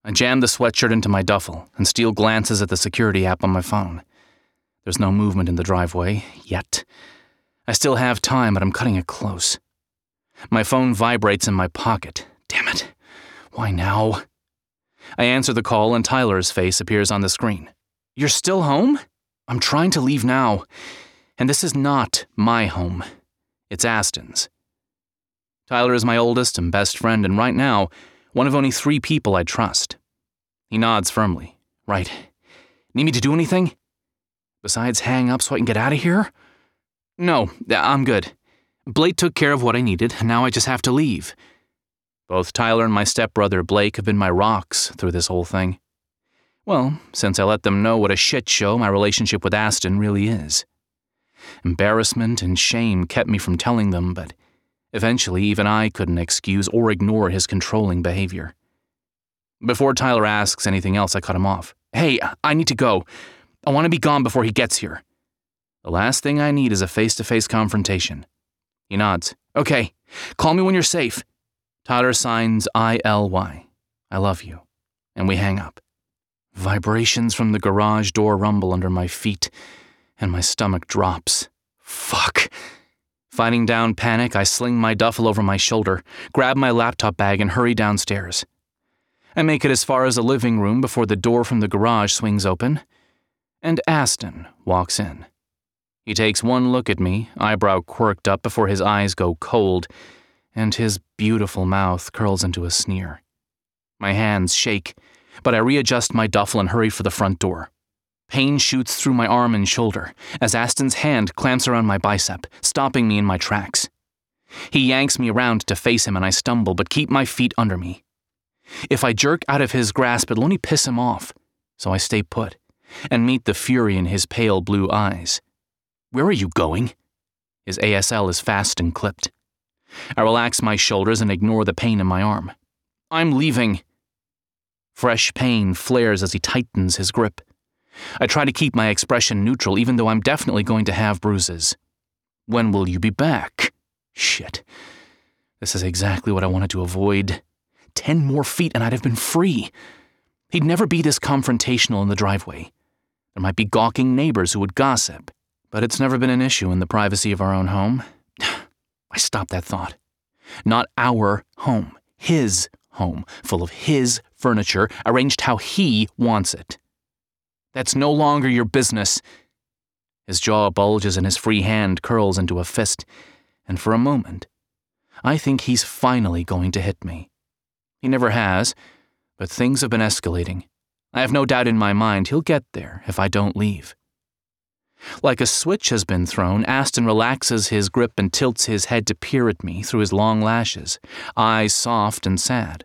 I jam the sweatshirt into my duffel and steal glances at the security app on my phone. There's no movement in the driveway, yet. I still have time, but I'm cutting it close. My phone vibrates in my pocket. Damn it. Why now? I answer the call and Tyler's face appears on the screen. You're still home? I'm trying to leave now. And this is not my home. It's Aston's. Tyler is my oldest and best friend, and right now, one of only 3 people I trust. He nods firmly. Right. Need me to do anything? Besides hang up so I can get out of here? No, I'm good. Blake took care of what I needed, and now I just have to leave. Both Tyler and my stepbrother Blake have been my rocks through this whole thing. Well, since I let them know what a shit show my relationship with Aston really is. Embarrassment and shame kept me from telling them, but eventually even I couldn't excuse or ignore his controlling behavior. Before Tyler asks anything else, I cut him off. Hey, I need to go. I want to be gone before he gets here. The last thing I need is a face-to-face confrontation. He nods. Okay, call me when you're safe. Tyler signs ILY. I love you. And we hang up. Vibrations from the garage door rumble under my feet, and my stomach drops. Fuck. Fighting down panic, I sling my duffel over my shoulder, grab my laptop bag, and hurry downstairs. I make it as far as the living room before the door from the garage swings open, and Aston walks in. He takes one look at me, eyebrow quirked up before his eyes go cold, and his beautiful mouth curls into a sneer. My hands shake, but I readjust my duffel and hurry for the front door. Pain shoots through my arm and shoulder as Aston's hand clamps around my bicep, stopping me in my tracks. He yanks me around to face him and I stumble, but keep my feet under me. If I jerk out of his grasp, it'll only piss him off, so I stay put and meet the fury in his pale blue eyes. Where are you going? His ASL is fast and clipped. I relax my shoulders and ignore the pain in my arm. I'm leaving. Fresh pain flares as he tightens his grip. I try to keep my expression neutral, even though I'm definitely going to have bruises. When will you be back? Shit. This is exactly what I wanted to avoid. 10 more feet and I'd have been free. He'd never be this confrontational in the driveway. There might be gawking neighbors who would gossip, but it's never been an issue in the privacy of our own home. I stopped that thought. Not our home, his home, full of his furniture, arranged how he wants it. That's no longer your business. His jaw bulges and his free hand curls into a fist, and for a moment, I think he's finally going to hit me. He never has, but things have been escalating. I have no doubt in my mind he'll get there if I don't leave. Like a switch has been thrown, Aston relaxes his grip and tilts his head to peer at me through his long lashes, eyes soft and sad.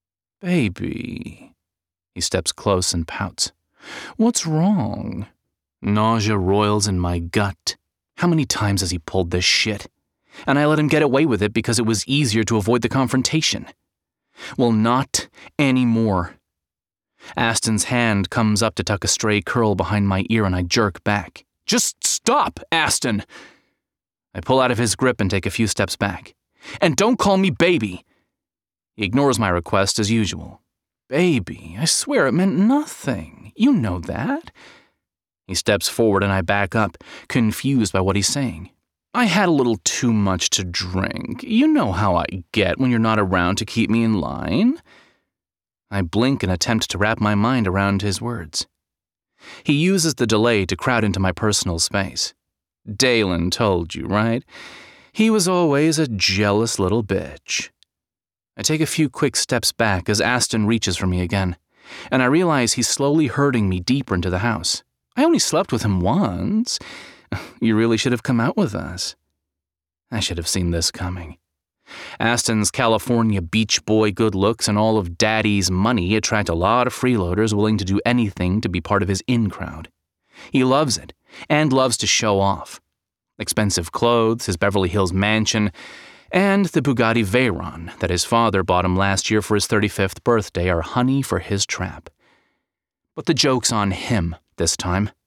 Baby. He steps close and pouts. What's wrong? Nausea roils in my gut. How many times has he pulled this shit? And I let him get away with it because it was easier to avoid the confrontation. Well, not anymore. Aston's hand comes up to tuck a stray curl behind my ear and I jerk back. Just stop, Aston! I pull out of his grip and take a few steps back. And don't call me baby! He ignores my request as usual. Baby, I swear it meant nothing. You know that. He steps forward and I back up, confused by what he's saying. I had a little too much to drink. You know how I get when you're not around to keep me in line. I blink and attempt to wrap my mind around his words. He uses the delay to crowd into my personal space. Dalen told you, right? He was always a jealous little bitch. I take a few quick steps back as Aston reaches for me again, and I realize he's slowly herding me deeper into the house. I only slept with him once. You really should have come out with us. I should have seen this coming. Aston's California beach boy good looks and all of Daddy's money attract a lot of freeloaders willing to do anything to be part of his in-crowd. He loves it, and loves to show off. Expensive clothes, his Beverly Hills mansion, and the Bugatti Veyron that his father bought him last year for his 35th birthday are honey for his trap. But the joke's on him this time.